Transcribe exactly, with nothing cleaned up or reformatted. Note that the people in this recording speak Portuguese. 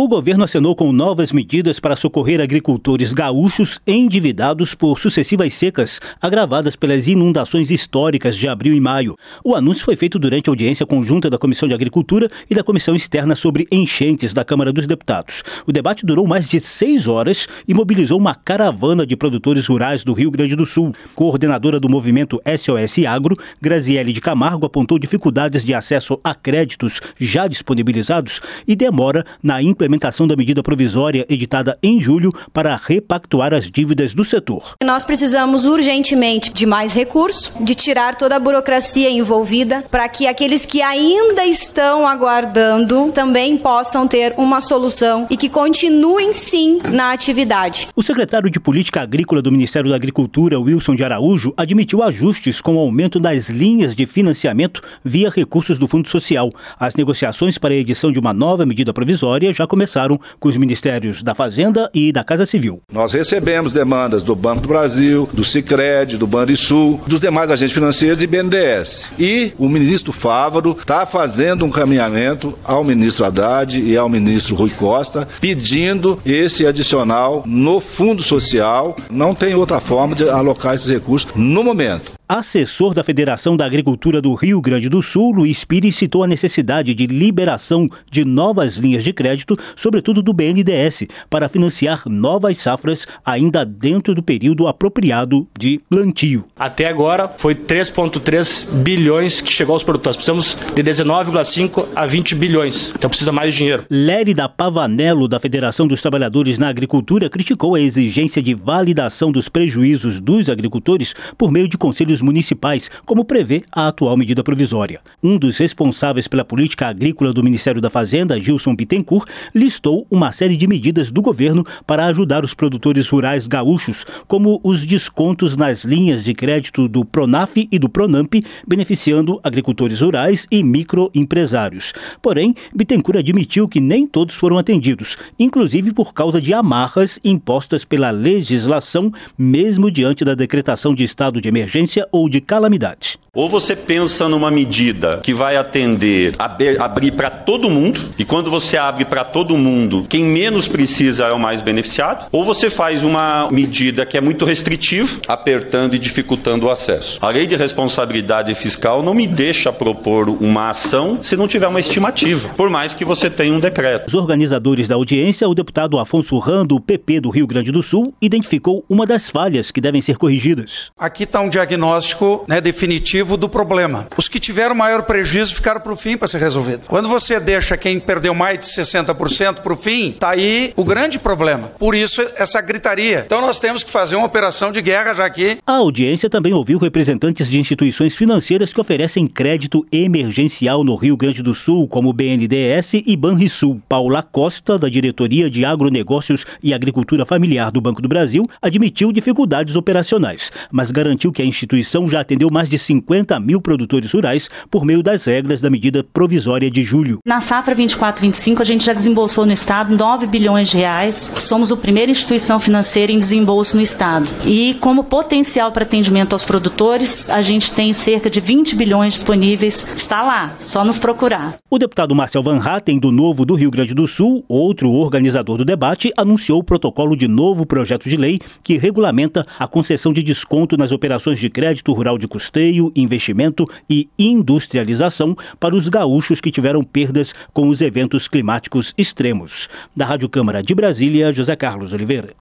O governo assinou com novas medidas para socorrer agricultores gaúchos endividados por sucessivas secas agravadas pelas inundações históricas de abril e maio. O anúncio foi feito durante a audiência conjunta da Comissão de Agricultura e da Comissão Externa sobre Enchentes da Câmara dos Deputados. O debate durou mais de seis horas e mobilizou uma caravana de produtores rurais do Rio Grande do Sul. Coordenadora do movimento S O S Agro, Graziele de Camargo, apontou dificuldades de acesso a créditos já disponibilizados e demora na implementação implementação da medida provisória editada em julho para repactuar as dívidas do setor. Nós precisamos urgentemente de mais recursos, de tirar toda a burocracia envolvida, para que aqueles que ainda estão aguardando também possam ter uma solução e que continuem sim na atividade. O secretário de Política Agrícola do Ministério da Agricultura, Wilson de Araújo, admitiu ajustes com o aumento das linhas de financiamento via recursos do Fundo Social. As negociações para a edição de uma nova medida provisória já começaram com os Ministérios da Fazenda e da Casa Civil. Nós recebemos demandas do Banco do Brasil, do Sicredi, do Banrisul, dos demais agentes financeiros e B N D E S. E o ministro Fávaro está fazendo um caminhamento ao ministro Haddad e ao ministro Rui Costa, pedindo esse adicional no Fundo Social. Não tem outra forma de alocar esses recursos no momento. Assessor da Federação da Agricultura do Rio Grande do Sul, Luiz Pires, citou a necessidade de liberação de novas linhas de crédito, sobretudo do B N D E S, para financiar novas safras ainda dentro do período apropriado de plantio. Até agora foi três vírgula três bilhões que chegou aos produtores. Precisamos de dezenove vírgula cinco a vinte bilhões. Então precisa mais dinheiro. Lérida Pavanello, da Federação dos Trabalhadores na Agricultura, criticou a exigência de validação dos prejuízos dos agricultores por meio de conselhos municipais, como prevê a atual medida provisória. Um dos responsáveis pela política agrícola do Ministério da Fazenda, Gilson Bittencourt, listou uma série de medidas do governo para ajudar os produtores rurais gaúchos, como os descontos nas linhas de crédito do Pronaf e do Pronamp, beneficiando agricultores rurais e microempresários. Porém, Bittencourt admitiu que nem todos foram atendidos, inclusive por causa de amarras impostas pela legislação, mesmo diante da decretação de estado de emergência ou de calamidade. Ou você pensa numa medida que vai atender, abrir, abrir para todo mundo, e quando você abre para todo mundo, quem menos precisa é o mais beneficiado, ou você faz uma medida que é muito restritiva, apertando e dificultando o acesso. A lei de responsabilidade fiscal não me deixa propor uma ação se não tiver uma estimativa, por mais que você tenha um decreto. Os organizadores da audiência, o deputado Afonso Ram, do P P do Rio Grande do Sul, identificou uma das falhas que devem ser corrigidas. Aqui está um diagnóstico, né, definitivo do problema. Os que tiveram maior prejuízo ficaram para o fim para ser resolvido. Quando você deixa quem perdeu mais de sessenta por cento para o fim, está aí o grande problema. Por isso, essa gritaria. Então nós temos que fazer uma operação de guerra já aqui. A audiência também ouviu representantes de instituições financeiras que oferecem crédito emergencial no Rio Grande do Sul, como B N D E S e Banrisul. Paula Costa, da Diretoria de Agronegócios e Agricultura Familiar do Banco do Brasil, admitiu dificuldades operacionais, mas garantiu que a instituição já atendeu mais de cinquenta mil produtores rurais por meio das regras da medida provisória de julho. Na safra vinte e quatro vinte e cinco, a gente já desembolsou no Estado nove bilhões de reais. Somos a primeira instituição financeira em desembolso no Estado. E como potencial para atendimento aos produtores, a gente tem cerca de vinte bilhões disponíveis. Está lá, só nos procurar. O deputado Marcel Van Hatten, do Novo do Rio Grande do Sul, outro organizador do debate, anunciou o protocolo de novo projeto de lei que regulamenta a concessão de desconto nas operações de crédito rural de custeio, investimento e industrialização para os gaúchos que tiveram perdas com os eventos climáticos extremos. Da Rádio Câmara de Brasília, José Carlos Oliveira.